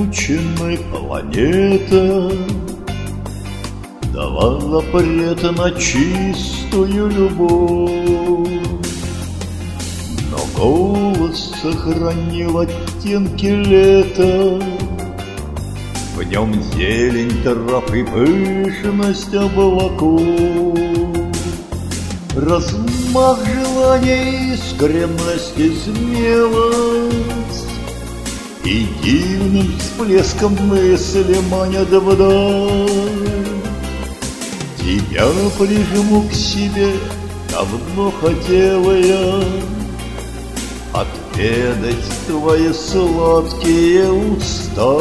измученной планета дала запрет на чистую любовь, но голос сохранил оттенки лета. В нем зелень трав и пышность облаков, размах желания, искренность и смелость, и дивным всплеском мысли манят вдаль. Тебя прижму к себе, давно хотела я отведать твои сладкие уста.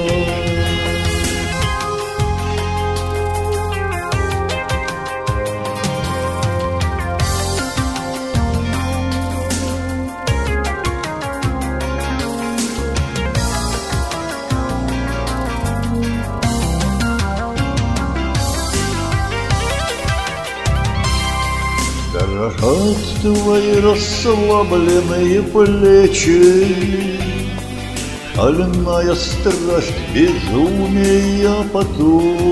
Дрожат твои расслабленные плечи, шальная страсть, безумия потом.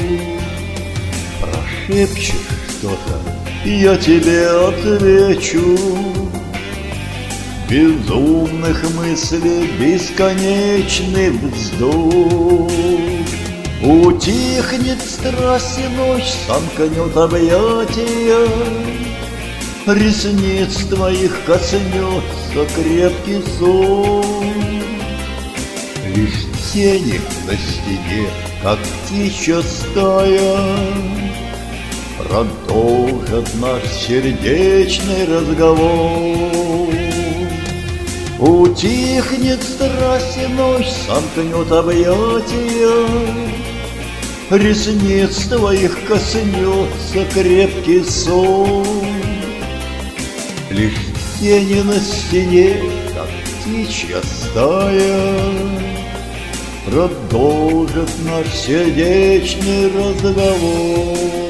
Прошепчешь что-то, я тебе отвечу. Безумных мыслей бесконечный вздох. Утихнет страсть и ночь, сомкнет объятия, ресниц твоих коснется крепкий сон. Лишь тени на стене, как птичья стая, продолжат наш сердечный разговор. Утихнет страсть и ночь, сомкнет объятия, ресниц твоих коснется крепкий сон. Лишь тени на стене, как птичья стая, продолжат наш сердечный разговор.